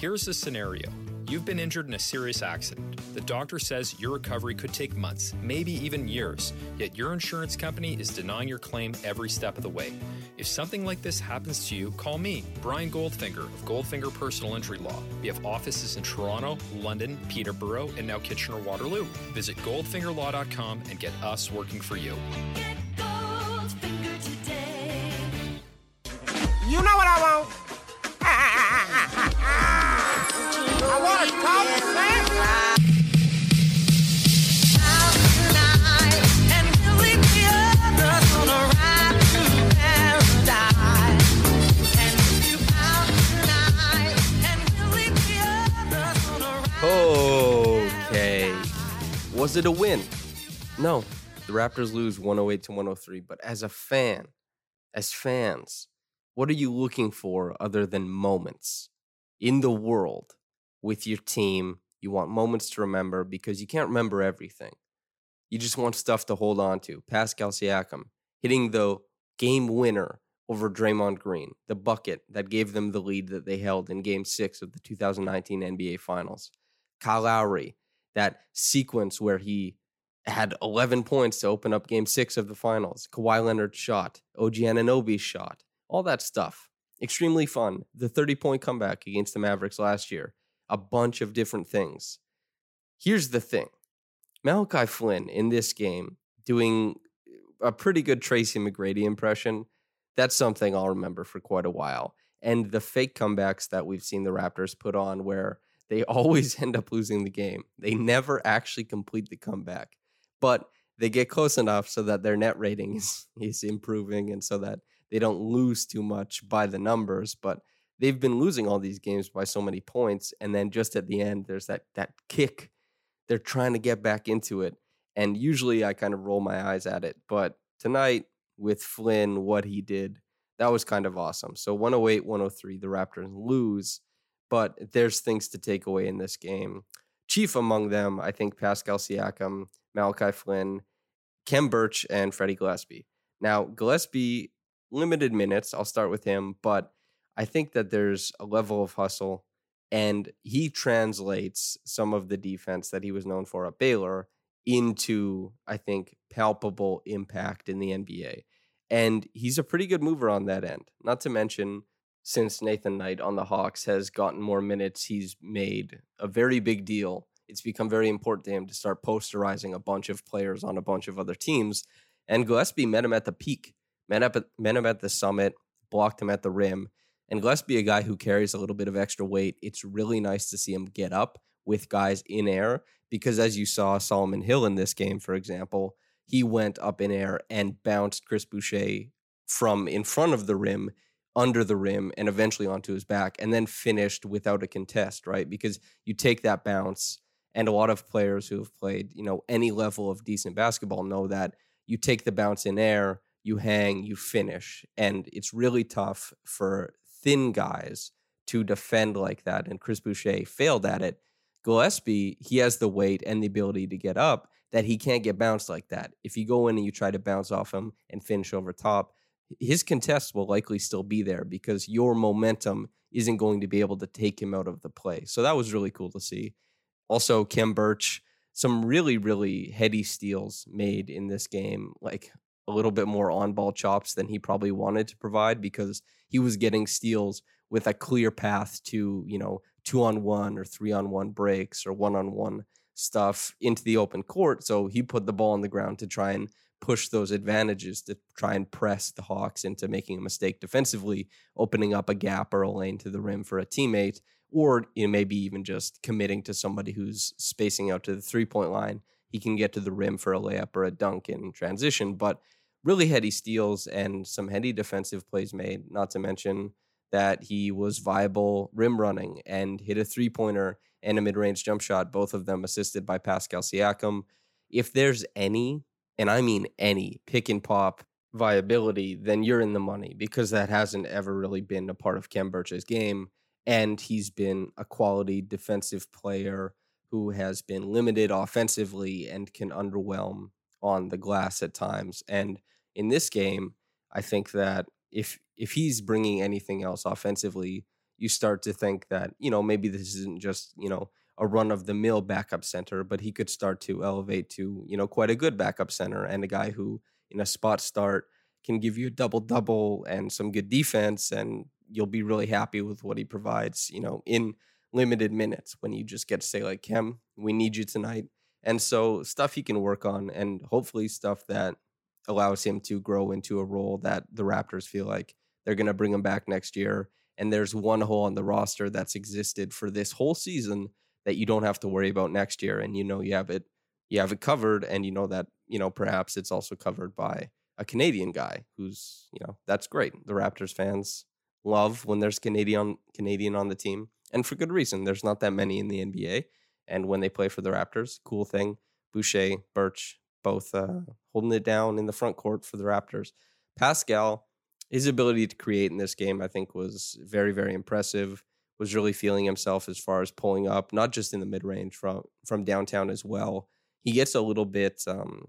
Here's the scenario. You've been injured in a serious accident. The doctor says your recovery could take months, maybe even years, yet your insurance company is denying your claim every step of the way. If something like this happens to you, call me, Brian Goldfinger of Goldfinger Personal Injury Law. We have offices in Toronto, London, Peterborough, and now Kitchener-Waterloo. Visit goldfingerlaw.com and get us working for you. Get Goldfinger today. You know what I want? I want a Coke, man. Out tonight, and we'll leave the others on a ride to paradise. And if you out tonight, and we'll leave the others on a ride. Okay. Was it a win? No. The Raptors lose 108-103, but as fans, what are you looking for other than moments in the world with your team? You want moments to remember because you can't remember everything. You just want stuff to hold on to. Pascal Siakam hitting the game winner over Draymond Green, the bucket that gave them the lead that they held in Game 6 of the 2019 NBA Finals. Kyle Lowry, that sequence where he had 11 points to open up Game 6 of the Finals. Kawhi Leonard's shot, OG Anunoby's shot, all that stuff. Extremely fun. The 30-point comeback against the Mavericks last year. A bunch of different things. Here's the thing. Malachi Flynn in this game doing a pretty good Tracy McGrady impression. That's something I'll remember for quite a while. And the fake comebacks that we've seen the Raptors put on where they always end up losing the game. They never actually complete the comeback. But they get close enough so that their net rating is improving and so that they don't lose too much by the numbers. But they've been losing all these games by so many points. And then just at the end, there's that kick. They're trying to get back into it. And usually I kind of roll my eyes at it. But tonight with Flynn, what he did, that was kind of awesome. So 108-103, the Raptors lose. But there's things to take away in this game. Chief among them, I think Pascal Siakam, Malachi Flynn, Kem Birch, and Freddie Gillespie. Now, Gillespie, limited minutes. I'll start with him. But I think that there's a level of hustle, and he translates some of the defense that he was known for at Baylor into, I think, palpable impact in the NBA. And he's a pretty good mover on that end. Not to mention, since Nathan Knight on the Hawks has gotten more minutes, he's made a very big deal. It's become very important to him to start posterizing a bunch of players on a bunch of other teams. And Gillespie met him at the peak, met him at the summit, blocked him at the rim. And Gillespie, a guy who carries a little bit of extra weight, it's really nice to see him get up with guys in air because as you saw Solomon Hill in this game, for example, he went up in air and bounced Chris Boucher from in front of the rim, under the rim, and eventually onto his back, and then finished without a contest, right? Because you take that bounce, and a lot of players who have played, any level of decent basketball know that you take the bounce in air, you hang, you finish. And it's really tough for thin guys to defend like that. And Chris Boucher failed at it. Gillespie, he has the weight and the ability to get up that he can't get bounced like that. If you go in and you try to bounce off him and finish over top, his contest will likely still be there because your momentum isn't going to be able to take him out of the play. So that was really cool to see. Also, Kem Birch, some really, really heady steals made in this game, like a little bit more on-ball chops than he probably wanted to provide because he was getting steals with a clear path to, 2-on-1 or 3-on-1 breaks or 1-on-1 stuff into the open court. So he put the ball on the ground to try and push those advantages to try and press the Hawks into making a mistake defensively, opening up a gap or a lane to the rim for a teammate, or maybe even just committing to somebody who's spacing out to the three-point line. He can get to the rim for a layup or a dunk in transition, but really heady steals and some heady defensive plays made, not to mention that he was viable rim running and hit a three-pointer and a mid-range jump shot, both of them assisted by Pascal Siakam. If there's any, and I mean any, pick and pop viability, then you're in the money because that hasn't ever really been a part of Kem Birch's game. And he's been a quality defensive player who has been limited offensively and can underwhelm on the glass at times. And in this game, I think that if he's bringing anything else offensively, you start to think that, maybe this isn't just, a run of the mill backup center, but he could start to elevate to, quite a good backup center and a guy who in a spot start can give you a double double and some good defense. And you'll be really happy with what he provides, in limited minutes when you just get to say like, Kem, we need you tonight. And so stuff he can work on and hopefully stuff that allows him to grow into a role that the Raptors feel like they're going to bring him back next year. And there's one hole on the roster that's existed for this whole season that you don't have to worry about next year. And you have it covered, and that, perhaps it's also covered by a Canadian guy who's, that's great. The Raptors fans love when there's Canadian on the team, and for good reason. There's not that many in the NBA, and when they play for the Raptors, cool thing. Boucher, Birch, both holding it down in the front court for the Raptors. Pascal, his ability to create in this game, I think, was very, very impressive. Was really feeling himself as far as pulling up, not just in the mid-range, from downtown as well. He gets a little bit,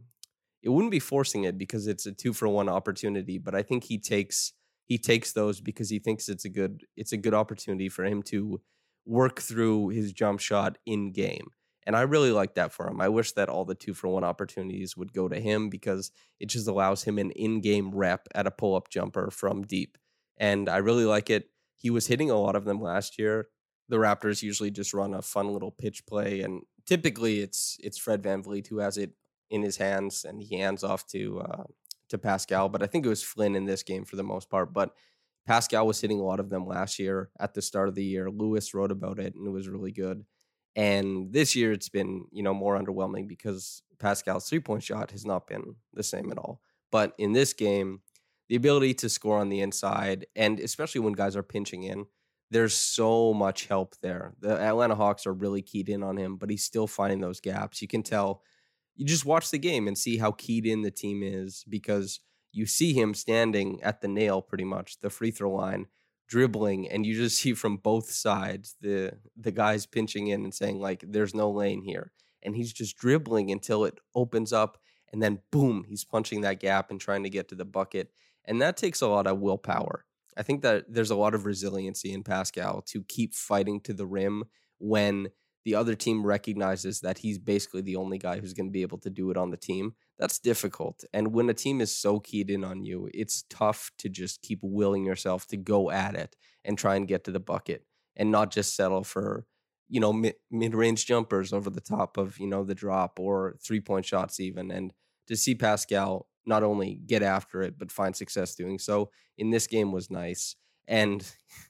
it wouldn't be forcing it because it's a 2-for-1 opportunity, but I think he takes those because he thinks it's a good opportunity for him to work through his jump shot in game. And I really like that for him. I wish that all the 2-for-1 opportunities would go to him because it just allows him an in-game rep at a pull-up jumper from deep. And I really like it. He was hitting a lot of them last year. The Raptors usually just run a fun little pitch play, and typically it's Fred VanVleet who has it in his hands, and he hands off to Pascal. But I think it was Flynn in this game for the most part. But Pascal was hitting a lot of them last year at the start of the year. Lewis wrote about it, and it was really good. And this year it's been, more underwhelming because Pascal's 3-point shot has not been the same at all. But in this game, the ability to score on the inside, and especially when guys are pinching in, there's so much help there. The Atlanta Hawks are really keyed in on him, but he's still finding those gaps. You can tell. You just watch the game and see how keyed in the team is because you see him standing at the nail pretty much, the free throw line, dribbling, and you just see from both sides the guys pinching in and saying, like, there's no lane here. And he's just dribbling until it opens up, and then boom, he's punching that gap and trying to get to the bucket. And that takes a lot of willpower. I think that there's a lot of resiliency in Pascal to keep fighting to the rim when the other team recognizes that he's basically the only guy who's going to be able to do it on the team. That's difficult. And when a team is so keyed in on you, it's tough to just keep willing yourself to go at it and try and get to the bucket and not just settle for, mid-range jumpers over the top of, the drop or 3-point shots even. And to see Pascal not only get after it, but find success doing so in this game was nice. And,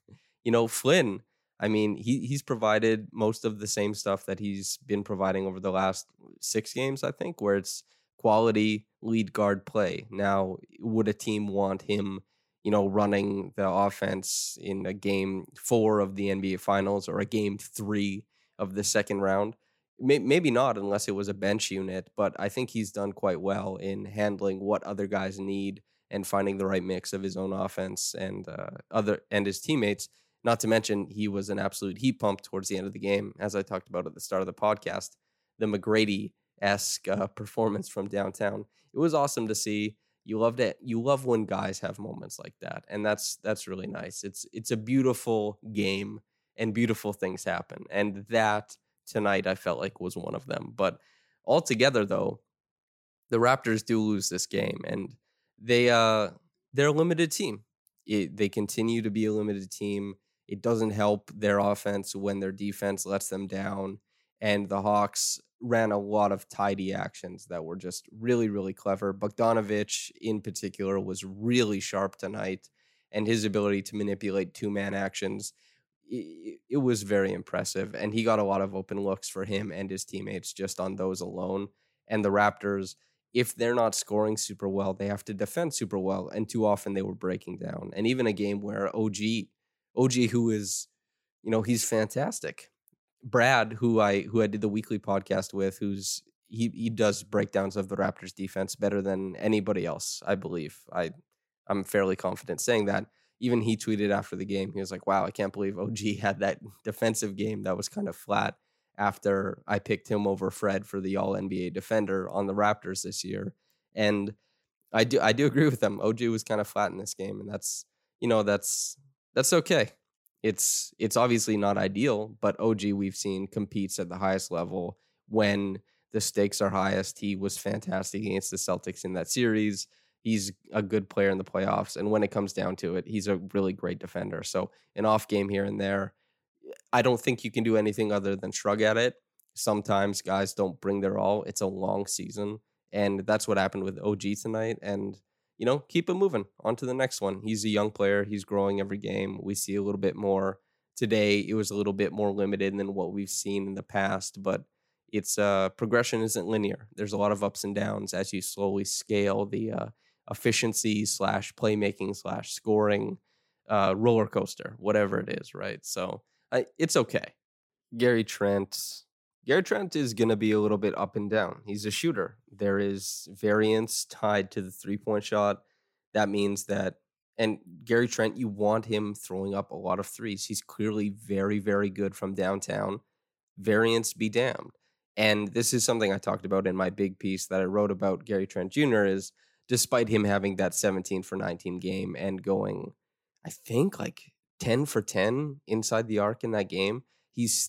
Flynn, I mean, he's provided most of the same stuff that he's been providing over the last 6 games, I think, where it's quality lead guard play. Now, would a team want him, running the offense in a game 4 of the NBA Finals or a game 3 of the second round? Maybe not unless it was a bench unit, but I think he's done quite well in handling what other guys need and finding the right mix of his own offense and his teammates. Not to mention, he was an absolute heat pump towards the end of the game, as I talked about at the start of the podcast. The McGrady-esque performance from downtown. It was awesome to see. You loved it. You love when guys have moments like that, and that's really nice. It's a beautiful game, and beautiful things happen, and that tonight I felt like was one of them. But altogether, though, the Raptors do lose this game, and they're a limited team. They continue to be a limited team. It doesn't help their offense when their defense lets them down. And the Hawks ran a lot of tidy actions that were just really, really clever. Bogdanovich, in particular, was really sharp tonight. And his ability to manipulate 2-man actions, it was very impressive. And he got a lot of open looks for him and his teammates just on those alone. And the Raptors, if they're not scoring super well, they have to defend super well. And too often they were breaking down. And even a game where OG, who is, he's fantastic. Brad, who I did the weekly podcast with, he does breakdowns of the Raptors defense better than anybody else, I believe. I'm fairly confident saying that. Even he tweeted after the game, he was like, wow, I can't believe OG had that defensive game that was kind of flat after I picked him over Fred for the All-NBA defender on the Raptors this year. And I do agree with them. OG was kind of flat in this game, and that's okay. It's obviously not ideal, but OG we've seen competes at the highest level when the stakes are highest. He was fantastic against the Celtics in that series. He's a good player in the playoffs, and when it comes down to it, he's a really great defender. So an off game here and there, I don't think you can do anything other than shrug at it. Sometimes guys don't bring their all. It's a long season, and that's what happened with OG tonight. And keep it moving on to the next one. He's a young player. He's growing every game. We see a little bit more today. It was a little bit more limited than what we've seen in the past, but it's progression isn't linear. There's a lot of ups and downs as you slowly scale the efficiency slash playmaking slash scoring roller coaster, whatever it is, right? So it's okay. Gary Trent. Gary Trent is going to be a little bit up and down. He's a shooter. There is variance tied to the 3-point shot. That means that, and Gary Trent, you want him throwing up a lot of threes. He's clearly very, very good from downtown. Variance be damned. And this is something I talked about in my big piece that I wrote about Gary Trent Jr. is despite him having that 17 for 19 game and going, I think like 10 for 10 inside the arc in that game, he's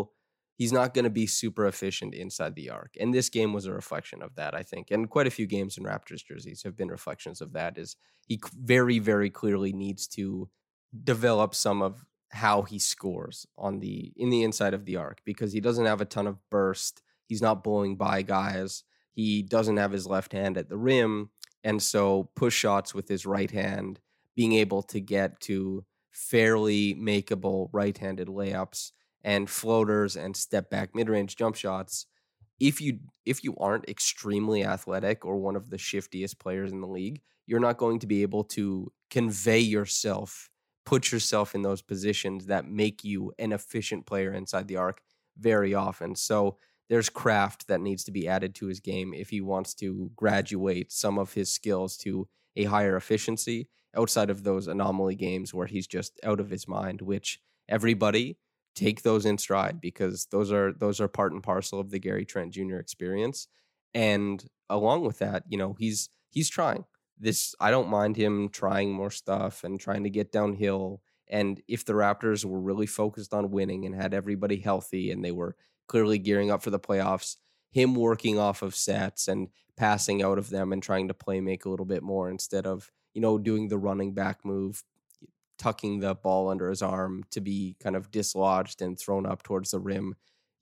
not going to be super efficient inside the arc. And this game was a reflection of that, I think. And quite a few games in Raptors jerseys have been reflections of that. Is he very, very clearly needs to develop some of how he scores in the inside of the arc, because he doesn't have a ton of burst. He's not blowing by guys. He doesn't have his left hand at the rim. And so push shots with his right hand, being able to get to fairly makeable right-handed layups and floaters and step back mid-range jump shots. If you aren't extremely athletic or one of the shiftiest players in the league, you're not going to be able to convey yourself, put yourself in those positions that make you an efficient player inside the arc very often. So there's craft that needs to be added to his game if he wants to graduate some of his skills to a higher efficiency outside of those anomaly games where he's just out of his mind, which everybody take those in stride, because those are part and parcel of the Gary Trent Jr. experience. And along with that, he's trying this. I don't mind him trying more stuff and trying to get downhill. And if the Raptors were really focused on winning and had everybody healthy and they were clearly gearing up for the playoffs, him working off of sets and passing out of them and trying to play make a little bit more instead of, doing the running back move, tucking the ball under his arm to be kind of dislodged and thrown up towards the rim,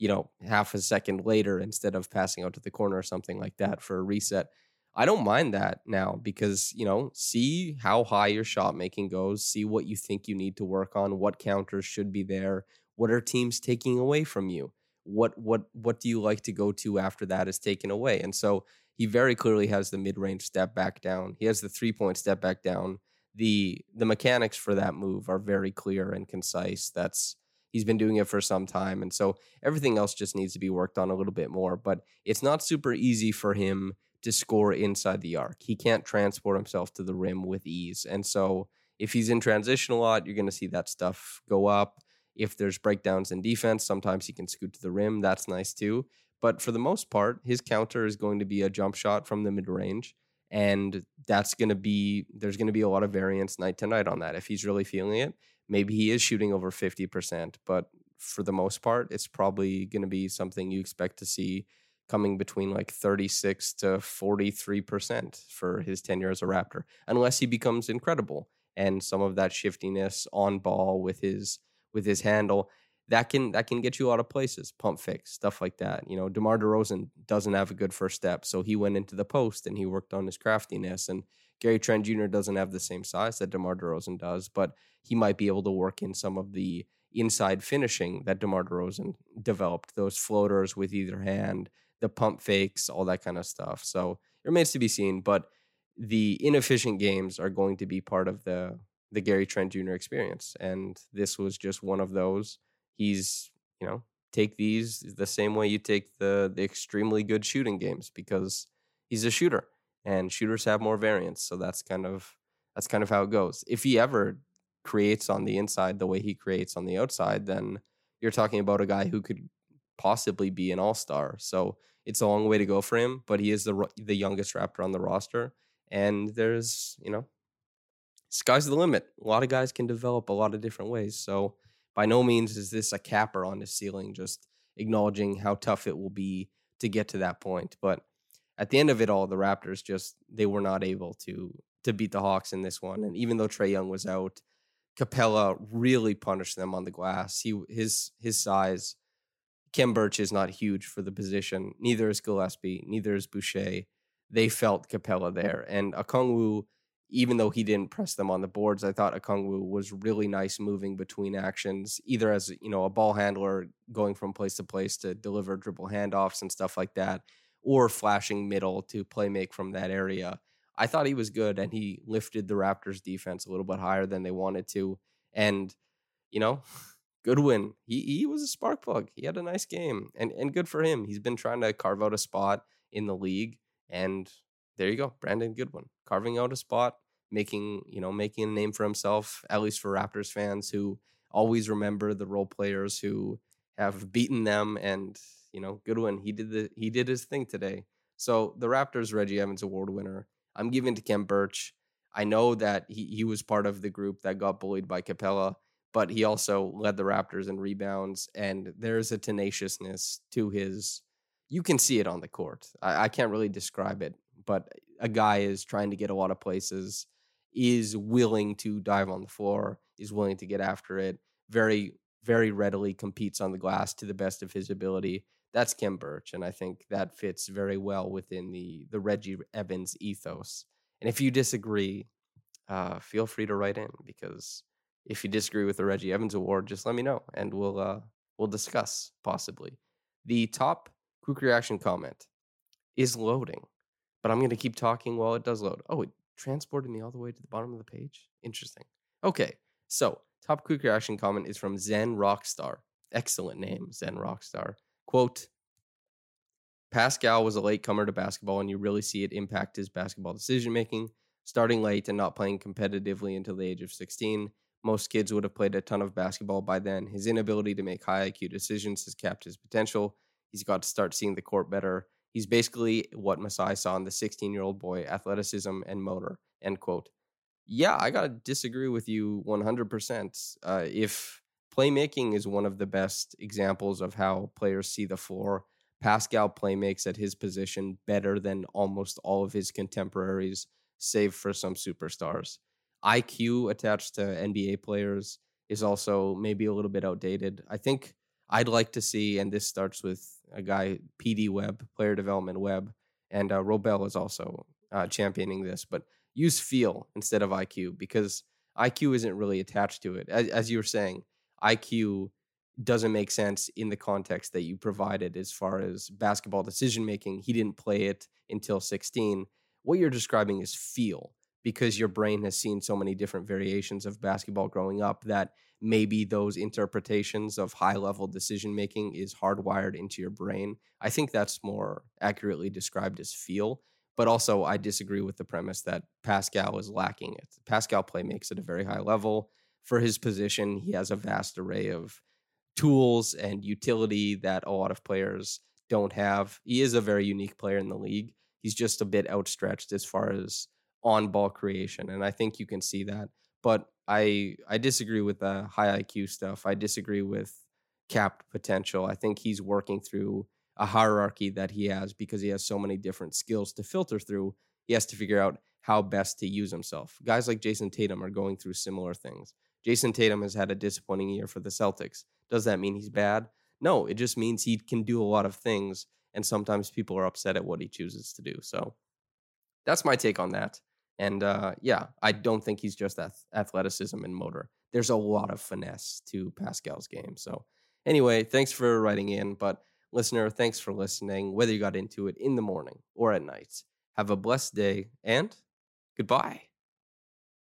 half a second later instead of passing out to the corner or something like that for a reset. I don't mind that now because, see how high your shot making goes, see what you think you need to work on, what counters should be there, what are teams taking away from you, what do you like to go to after that is taken away. And so he very clearly has the mid-range step back down. He has the 3-point step back down. The mechanics for that move are very clear and concise. He's been doing it for some time. And so everything else just needs to be worked on a little bit more, but it's not super easy for him to score inside the arc. He can't transport himself to the rim with ease. And so if he's in transition a lot, you're going to see that stuff go up. If there's breakdowns in defense, sometimes he can scoot to the rim. That's nice too. But for the most part, his counter is going to be a jump shot from the mid-range. And there's going to be a lot of variance night to night on that. If he's really feeling it, maybe he is shooting over 50%. But for the most part, it's probably going to be something you expect to see coming between like 36 to 43% for his tenure as a Raptor, unless he becomes incredible. And some of that shiftiness on ball with his handle, that can get you a lot of places, pump fakes, stuff like that. DeMar DeRozan doesn't have a good first step, so he went into the post and he worked on his craftiness. And Gary Trent Jr. doesn't have the same size that DeMar DeRozan does, but he might be able to work in some of the inside finishing that DeMar DeRozan developed, those floaters with either hand, the pump fakes, all that kind of stuff. So it remains to be seen, but the inefficient games are going to be part of the Gary Trent Jr. experience. And this was just one of those. He's, take these the same way you take the extremely good shooting games, because he's a shooter and shooters have more variance. So that's kind of how it goes. If he ever creates on the inside the way he creates on the outside, then you're talking about a guy who could possibly be an all-star. So it's a long way to go for him, but he is the youngest Raptor on the roster. And there's sky's the limit. A lot of guys can develop a lot of different ways. So by no means is this a capper on his ceiling, just acknowledging how tough it will be to get to that point. But at the end of it all, the Raptors they were not able to beat the Hawks in this one. And even though Trae Young was out, Capella really punished them on the glass. His size, Khem Birch is not huge for the position. Neither is Gillespie. Neither is Boucher. They felt Capella there. And Okongwu, even though he didn't press them on the boards, I thought Okongwu was really nice moving between actions, either as a ball handler going from place to place to deliver dribble handoffs and stuff like that, or flashing middle to play make from that area. I thought he was good, and he lifted the Raptors defense a little bit higher than they wanted to. And, Goodwin, he was a spark plug. He had a nice game, and good for him. He's been trying to carve out a spot in the league, and there you go, Brandon Goodwin, carving out a spot, making a name for himself, at least for Raptors fans who always remember the role players who have beaten them. And, Goodwin, he did his thing today. So the Raptors Reggie Evans Award winner, I'm giving to Khem Birch. I know that he was part of the group that got bullied by Capella, but he also led the Raptors in rebounds, and there's a tenaciousness to his. You can see it on the court. I can't really describe it, but a guy is trying to get a lot of places, is willing to dive on the floor, is willing to get after it, very, very readily competes on the glass to the best of his ability. That's Khem Birch, and I think that fits very well within the Reggie Evans ethos. And if you disagree, feel free to write in, because if you disagree with the Reggie Evans Award, just let me know, and we'll discuss possibly. The top quick reaction comment is loading, but I'm going to keep talking while it does load. Oh, it transported me all the way to the bottom of the page. Interesting. Okay, so top quick reaction comment is from Zen Rockstar. Excellent name, Zen Rockstar. Quote, Pascal was a latecomer to basketball, and you really see it impact his basketball decision-making. Starting late and not playing competitively until the age of 16. Most kids would have played a ton of basketball by then. His inability to make high IQ decisions has capped his potential. He's got to start seeing the court better. He's basically what Masai saw in the 16-year-old boy, athleticism and motor, end quote. Yeah, I got to disagree with you 100%. If playmaking is one of the best examples of how players see the floor, Pascal playmakes at his position better than almost all of his contemporaries, save for some superstars. IQ attached to NBA players is also maybe a little bit outdated. I think I'd like to see, and this starts with a guy, PD Webb, Player Development Webb, and Robel is also championing this, but use feel instead of IQ, because IQ isn't really attached to it. As you were saying, IQ doesn't make sense in the context that you provided as far as basketball decision-making. He didn't play it until 16. What you're describing is feel, because your brain has seen so many different variations of basketball growing up that maybe those interpretations of high-level decision-making is hardwired into your brain. I think that's more accurately described as feel, but also I disagree with the premise that Pascal is lacking it. Pascal play makes at a very high level. For his position, he has a vast array of tools and utility that a lot of players don't have. He is a very unique player in the league. He's just a bit outstretched as far as on-ball creation, and I think you can see that. But I disagree with the high IQ stuff. I disagree with capped potential. I think he's working through a hierarchy that he has because he has so many different skills to filter through. He has to figure out how best to use himself. Guys like Jason Tatum are going through similar things. Jason Tatum has had a disappointing year for the Celtics. Does that mean he's bad? No, it just means he can do a lot of things, and sometimes people are upset at what he chooses to do. So that's my take on that. And yeah, I don't think he's just athleticism and motor. There's a lot of finesse to Pascal's game. So anyway, thanks for writing in. But listener, thanks for listening, whether you got into it in the morning or at night. Have a blessed day, and goodbye.